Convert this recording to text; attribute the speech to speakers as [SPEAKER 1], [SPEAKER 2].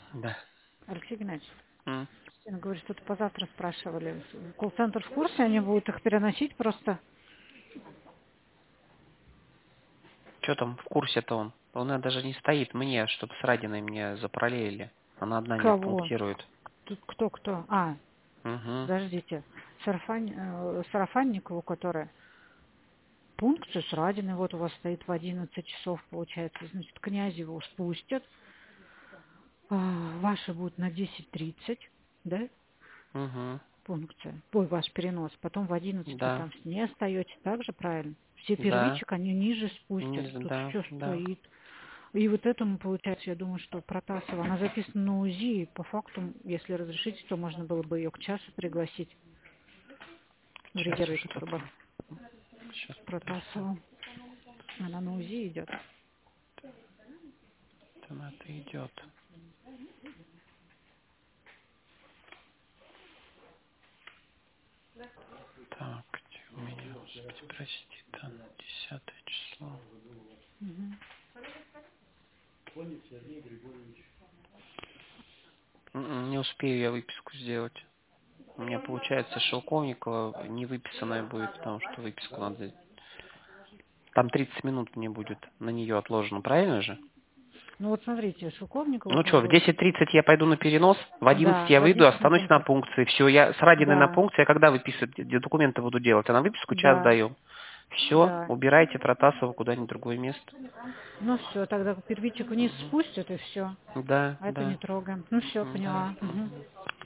[SPEAKER 1] Да.
[SPEAKER 2] Алексей Геннадьевич,
[SPEAKER 1] М.
[SPEAKER 2] Кристина говорит, что-то позавтра спрашивали. Колл-центр в курсе, они будут их переносить просто?
[SPEAKER 1] Что там в курсе-то он? Он даже не стоит мне, чтобы с Радиной мне запараллелили. Она одна не
[SPEAKER 2] Кого?
[SPEAKER 1] отпунктирует.
[SPEAKER 2] Тут кто? А,
[SPEAKER 1] Угу.
[SPEAKER 2] подождите. Сарафанникову, которая пункция с Радиной, вот у вас стоит в 11 часов, получается. Значит, Князеву спустят. Ваши будут на 10:30, да?
[SPEAKER 1] Угу.
[SPEAKER 2] Пункция. Ой, ваш перенос. Потом в 11 вы
[SPEAKER 1] Да.
[SPEAKER 2] там с ней остаетесь. Так же правильно? Все
[SPEAKER 1] Да.
[SPEAKER 2] первичек, они ниже спустят.
[SPEAKER 1] Не
[SPEAKER 2] Тут
[SPEAKER 1] да.
[SPEAKER 2] все
[SPEAKER 1] Да.
[SPEAKER 2] стоит. И вот этому, получается, я думаю, что Протасова, она записана на УЗИ, и по факту, если разрешите, то можно было бы ее к часу пригласить в
[SPEAKER 1] Сейчас
[SPEAKER 2] резерве,
[SPEAKER 1] что
[SPEAKER 2] который был
[SPEAKER 1] там. Сейчас подожди.
[SPEAKER 2] Протасова. Она на УЗИ идет.
[SPEAKER 1] Там это идет. Так, где у меня? Господи, прости, там 10 число.
[SPEAKER 2] Мгм.
[SPEAKER 1] Не успею я выписку сделать. У меня получается Шелковникова не выписанная будет, потому что выписку надо. Там 30 минут мне будет на нее отложено, правильно же?
[SPEAKER 2] Ну вот смотрите, Шелковникова
[SPEAKER 1] Ну
[SPEAKER 2] как
[SPEAKER 1] что, в
[SPEAKER 2] бы,
[SPEAKER 1] 10:30 я пойду на перенос, в 11
[SPEAKER 2] да,
[SPEAKER 1] я
[SPEAKER 2] в
[SPEAKER 1] выйду,
[SPEAKER 2] 11 на
[SPEAKER 1] останусь на
[SPEAKER 2] пункцию.
[SPEAKER 1] пункции. Все, я с Радиной на
[SPEAKER 2] Да,
[SPEAKER 1] пункции, я когда выписывать, где документы буду делать? А на выписку час
[SPEAKER 2] да,
[SPEAKER 1] даю. Все,
[SPEAKER 2] да.
[SPEAKER 1] убирайте Протасова куда-нибудь в другое место.
[SPEAKER 2] Ну все, тогда первичек вниз
[SPEAKER 1] Мгм.
[SPEAKER 2] спустят и все.
[SPEAKER 1] Да,
[SPEAKER 2] А это не
[SPEAKER 1] да,
[SPEAKER 2] трогаем. Ну все,
[SPEAKER 1] да.
[SPEAKER 2] поняла. Мгм.
[SPEAKER 1] Мгм.